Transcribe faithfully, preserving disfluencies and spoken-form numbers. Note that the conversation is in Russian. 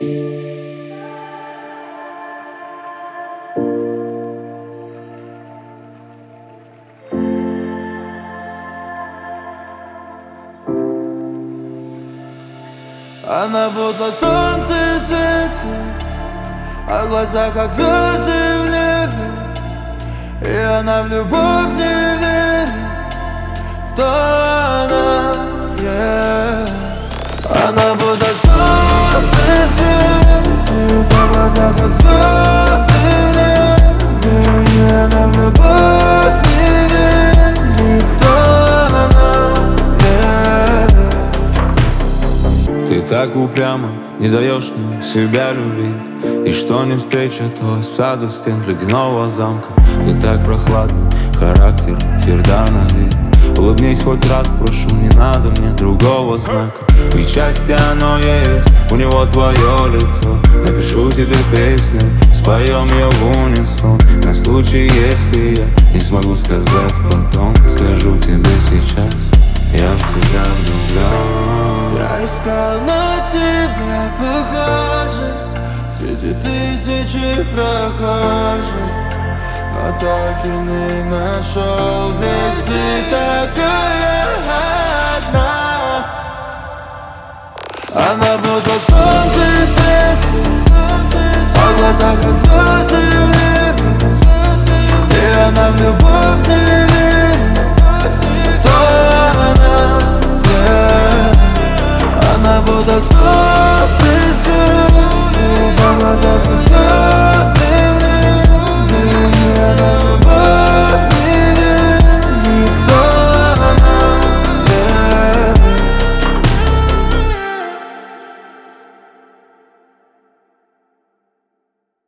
Она будто солнце светит, а глаза как звезды в небе. И она в любовь не верит, кто она, yeah. Она будто солнце светит, а глаза как звезды в небе. И она в любовь не верит, кто она, yeah. Ты так упрямо не даешь мне себя любить, и что не встреча, то осада стен ледяного замка. Ты так прохладный, характер тверда на вид. Улыбнись хоть раз, прошу, не надо мне другого знака. Ведь счастье оно есть, у него твое лицо. Напишу тебе песню, споем ее в унисон. На случай, если я не смогу сказать потом, скажу тебе сейчас: я в тебя влюблен. Я искал на тебя похожих среди тысячи прохожих, но так и не нашел, ведь ты такая одна. Она будто солнце светит, а глаза как звезды в небе. И она в любовь не верит, кто она, yeah. Она будто солнце